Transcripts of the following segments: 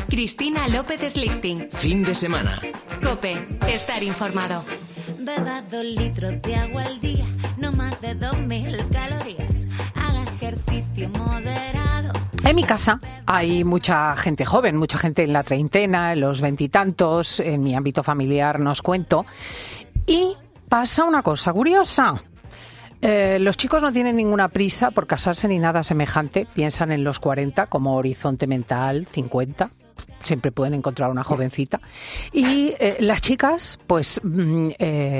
Cristina López Slichting. Fin de semana. COPE. Estar informado. Beba 2 litros de agua al día, no más de 2000 calorías. Haga ejercicio moderado. En mi casa hay mucha gente joven, mucha gente en la treintena, en los veintitantos, en mi ámbito familiar nos cuento. Y pasa una cosa curiosa. Los chicos no tienen ninguna prisa por casarse ni nada semejante. Piensan en los 40 como horizonte mental, 50. Siempre pueden encontrar una jovencita. Y las chicas, pues, no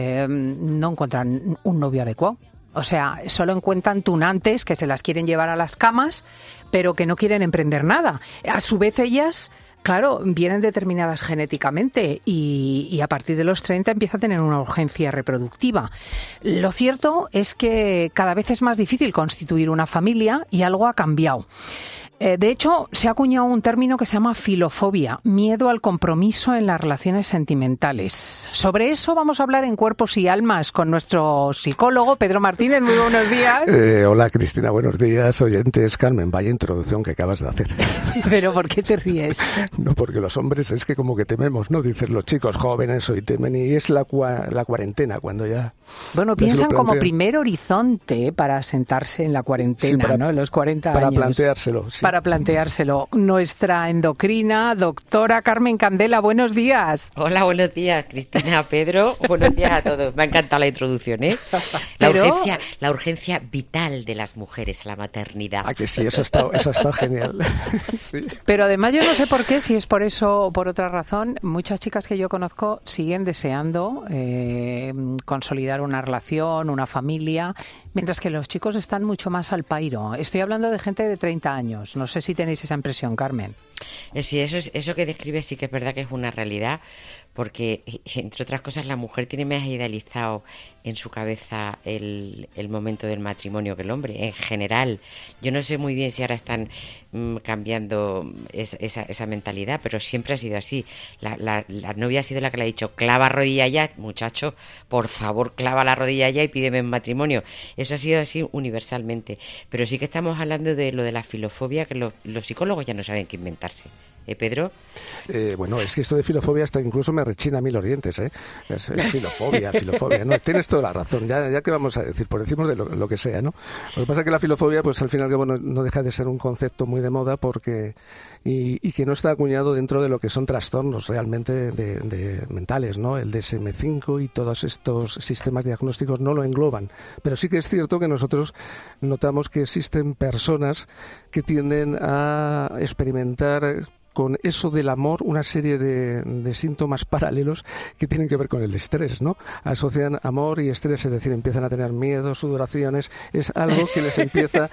encuentran un novio adecuado. O sea, solo encuentran tunantes que se las quieren llevar a las camas, pero que no quieren emprender nada. A su vez, ellas, claro, vienen determinadas genéticamente y a partir de los 30 empieza a tener una urgencia reproductiva. Lo cierto es que cada vez es más difícil constituir una familia y algo ha cambiado. De hecho, se ha acuñado un término que se llama filofobia, miedo al compromiso en las relaciones sentimentales. Sobre eso vamos a hablar en Cuerpos y Almas con nuestro psicólogo, Pedro Martínez. Muy buenos días. Hola, Cristina, buenos días, oyentes. Carmen, vaya introducción que acabas de hacer. ¿Pero por qué te ríes? No, porque los hombres es que como que tememos, ¿no? Dicen los chicos jóvenes hoy temen y es la cuarentena cuando ya... Bueno, piensan como primer horizonte para sentarse en la cuarentena, sí, ¿no? En los 40 para años. Planteárselo, sí. Para planteárselo. Nuestra endocrina, doctora Carmen Candela, buenos días. Hola, buenos días, Cristina, Pedro. Buenos días a todos. Me ha encantado la introducción, ¿eh? La urgencia vital de las mujeres, la maternidad. Ah, que sí, eso está genial. Sí. Pero además yo no sé por qué, si es por eso o por otra razón, muchas chicas que yo conozco siguen deseando consolidar una relación, una familia, mientras que los chicos están mucho más al pairo. Estoy hablando de gente de 30 años. No sé si tenéis esa impresión, Carmen. Sí, eso que describes sí que es verdad que es una realidad, porque, entre otras cosas, la mujer tiene más idealizado en su cabeza el momento del matrimonio que el hombre, en general. Yo no sé muy bien si ahora están cambiando esa mentalidad, pero siempre ha sido así. La novia ha sido la que le ha dicho, clava rodilla ya, muchacho, por favor, clava la rodilla ya y pídeme en matrimonio. Eso ha sido así universalmente. Pero sí que estamos hablando de lo de la filofobia, que los psicólogos ya no saben qué inventarse. Pedro. Bueno, es que esto de filofobia hasta incluso me rechina a mí los dientes, ¿eh? Es filofobia. No, tienes toda la razón. Ya que vamos a decir, por decimos de lo que sea, ¿no? Lo que pasa es que la filofobia, pues al final, bueno, no deja de ser un concepto muy de moda porque y que no está acuñado dentro de lo que son trastornos realmente de mentales, ¿no? El DSM-5 y todos estos sistemas diagnósticos no lo engloban. Pero sí que es cierto que nosotros notamos que existen personas que tienden a experimentar con eso del amor una serie de síntomas paralelos que tienen que ver con el estrés, ¿no? Asocian amor y estrés, es decir, empiezan a tener miedo, sudoraciones, es algo que les empieza,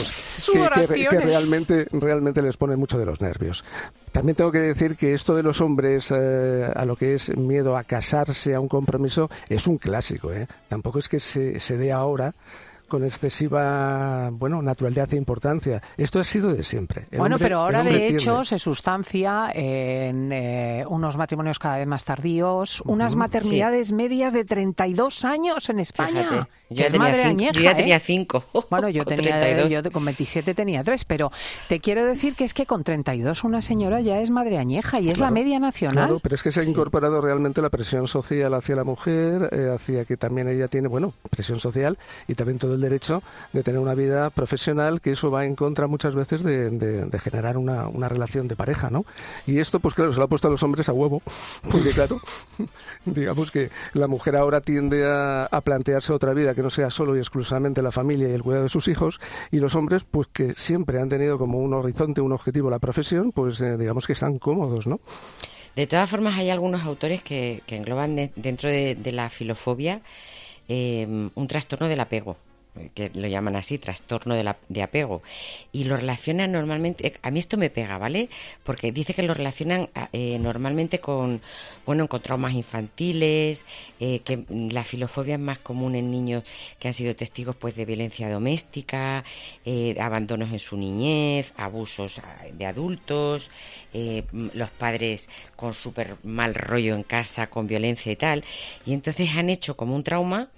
que realmente les pone mucho de los nervios. También tengo que decir que esto de los hombres a lo que es miedo a casarse, a un compromiso, es un clásico, ¿eh? Tampoco es que se dé ahora con excesiva, naturalidad e importancia. Esto ha sido de siempre. Pero ahora de hecho se sustancia en unos matrimonios cada vez más tardíos, unas maternidades medias de 32 años en España. Yo ya tenía 5. Bueno, yo con 27 tenía 3, pero te quiero decir que es que con 32 una señora ya es madre añeja y es la media nacional. Claro, pero es que se ha incorporado realmente la presión social hacia la mujer, hacia que también ella tiene, presión social y también todo el derecho de tener una vida profesional, que eso va en contra muchas veces de generar una relación de pareja, ¿no? Y esto, pues claro, se lo ha puesto a los hombres a huevo, porque claro, digamos que la mujer ahora tiende a plantearse otra vida que no sea solo y exclusivamente la familia y el cuidado de sus hijos, y los hombres, pues que siempre han tenido como un horizonte, un objetivo la profesión, pues digamos que están cómodos, ¿no? De todas formas, hay algunos autores que engloban dentro de la filofobia un trastorno del apego, que lo llaman así, trastorno de apego, y lo relacionan normalmente, a mí esto me pega, ¿vale? Porque dice que lo relacionan normalmente con traumas infantiles, que la filofobia es más común en niños que han sido testigos pues de violencia doméstica, abandonos en su niñez, abusos de adultos, los padres con súper mal rollo en casa, con violencia y tal, y entonces han hecho como un trauma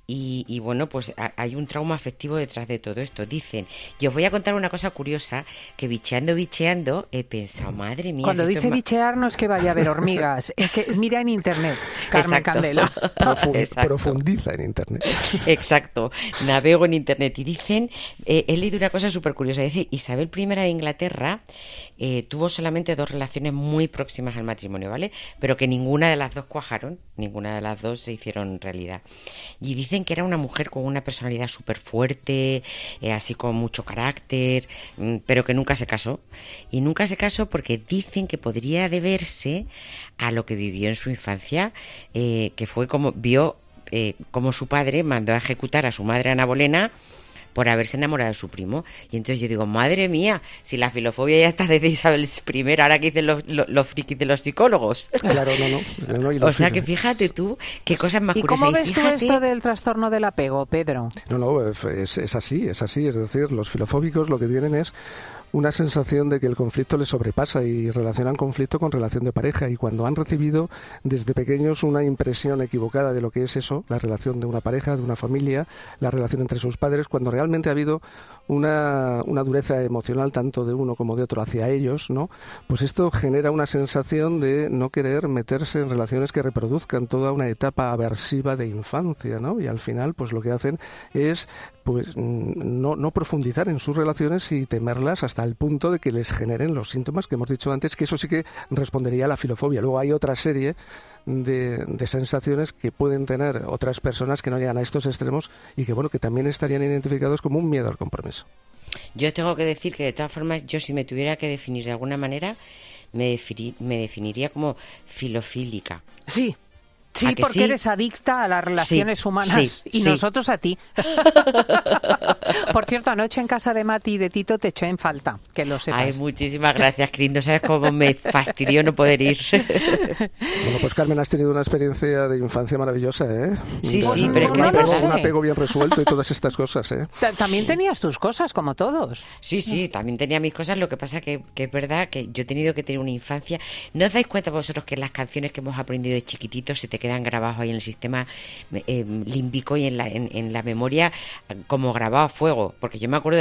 Y bueno, pues hay un trauma afectivo detrás de todo esto. Dicen, y os voy a contar una cosa curiosa, que bicheando he pensado, madre mía. Cuando dice bichear no es que vaya a ver hormigas, es que mira en internet, Carmen Exacto. Candela. Profundiza en internet. Exacto, navego en internet y dicen, he leído una cosa súper curiosa, dice, Isabel I de Inglaterra tuvo solamente 2 relaciones muy próximas al matrimonio, ¿vale? Pero que ninguna de las 2 cuajaron, ninguna de las 2 se hicieron realidad. Y dicen que era una mujer con una personalidad súper fuerte, así con mucho carácter, pero que nunca se casó. Y nunca se casó porque dicen que podría deberse a lo que vivió en su infancia, que fue como vio como su padre mandó a ejecutar a su madre Ana Bolena por haberse enamorado de su primo. Y entonces yo digo, madre mía, si la filofobia ya está desde Isabel I, ahora que dicen los frikis de los psicólogos. Claro, no, O sea que fíjate tú, qué cosas más ¿Y curiosas. cómo ves tú fíjate... esto del trastorno del apego, Pedro? No, es así. Es decir, los filofóbicos lo que tienen es una sensación de que el conflicto les sobrepasa y relacionan conflicto con relación de pareja, y cuando han recibido desde pequeños una impresión equivocada de lo que es eso, la relación de una pareja, de una familia, la relación entre sus padres, cuando realmente ha habido una dureza emocional tanto de uno como de otro hacia ellos, ¿no? Pues esto genera una sensación de no querer meterse en relaciones que reproduzcan toda una etapa aversiva de infancia, ¿no? Y al final pues lo que hacen es pues no profundizar en sus relaciones y temerlas hasta el punto de que les generen los síntomas que hemos dicho antes, que eso sí que respondería a la filofobia. Luego hay otra serie de sensaciones que pueden tener otras personas que no llegan a estos extremos y que, bueno, que también estarían identificados como un miedo al compromiso. Yo tengo que decir que de todas formas, yo si me tuviera que definir de alguna manera, me definiría como filofílica. Sí. Sí, porque sí? eres adicta a las relaciones humanas y sí. nosotros a ti. Por cierto, anoche en casa de Mati y de Tito te eché en falta, que lo sepas. Ay, muchísimas gracias, Cris. No sabes cómo me fastidió no poder ir. Bueno, pues Carmen, has tenido una experiencia de infancia maravillosa, ¿eh? Sí, Pero es que un apego bien resuelto y todas estas cosas, ¿eh? También tenías tus cosas, como todos. Sí, también tenía mis cosas. Lo que pasa que es verdad que yo he tenido que tener una infancia. ¿No os dais cuenta vosotros que las canciones que hemos aprendido de chiquititos se te quedan grabados ahí en el sistema límbico y en la memoria como grabado a fuego? Porque yo me acuerdo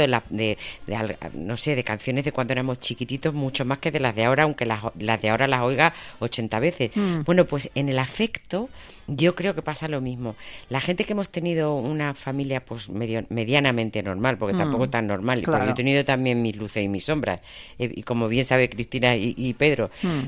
de canciones de cuando éramos chiquititos mucho más que de las de ahora, aunque las de ahora las oiga 80 veces. Bueno, pues en el afecto yo creo que pasa lo mismo. La gente que hemos tenido una familia pues medianamente normal, porque tampoco tan normal, claro. porque yo he tenido también mis luces y mis sombras, y como bien sabe Cristina y Pedro,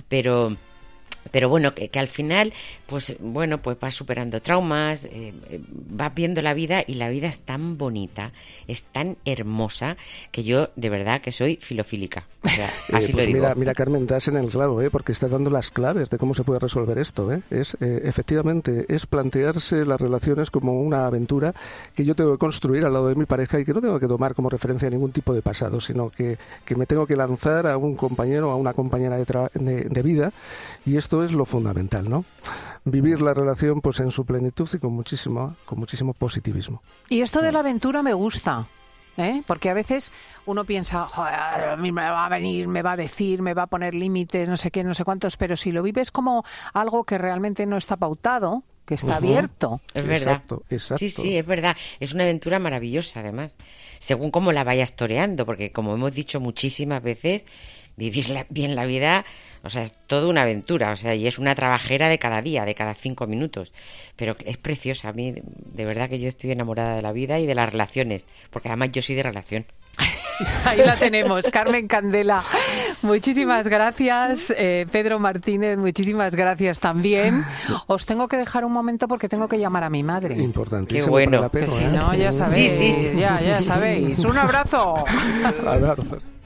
pero bueno, que al final, pues bueno, pues vas superando traumas, vas viendo la vida, y la vida es tan bonita, es tan hermosa, que yo de verdad que soy filofílica. O sea, así pues lo digo. Mira, Carmen, estás en el clavo, porque estás dando las claves de cómo se puede resolver esto, ¿eh? Efectivamente, es plantearse las relaciones como una aventura que yo tengo que construir al lado de mi pareja y que no tengo que tomar como referencia ningún tipo de pasado, sino que me tengo que lanzar a un compañero o a una compañera de vida, y esto es lo fundamental, ¿no? Vivir la relación pues en su plenitud y con muchísimo positivismo. Y esto de la aventura me gusta, porque a veces uno piensa, joder, a mí me va a venir, me va a decir, me va a poner límites, no sé qué, no sé cuántos, pero si lo vives como algo que realmente no está pautado, que está abierto. Es verdad. Exacto. Sí, es verdad. Es una aventura maravillosa, además, según cómo la vayas toreando, porque como hemos dicho muchísimas veces, vivir bien la vida, o sea, es toda una aventura, o sea, y es una trabajera de cada día, de cada 5 minutos, pero es preciosa. A mí, de verdad que yo estoy enamorada de la vida y de las relaciones, porque además yo soy de relación. Ahí la tenemos, Carmen Candela. Muchísimas gracias, Pedro Martínez, muchísimas gracias también. Os tengo que dejar un momento porque tengo que llamar a mi madre. Importantísimo. Qué bueno. Para la pena, Que si no, ya sabéis. Sí. Ya sabéis. Un abrazo. Abrazos.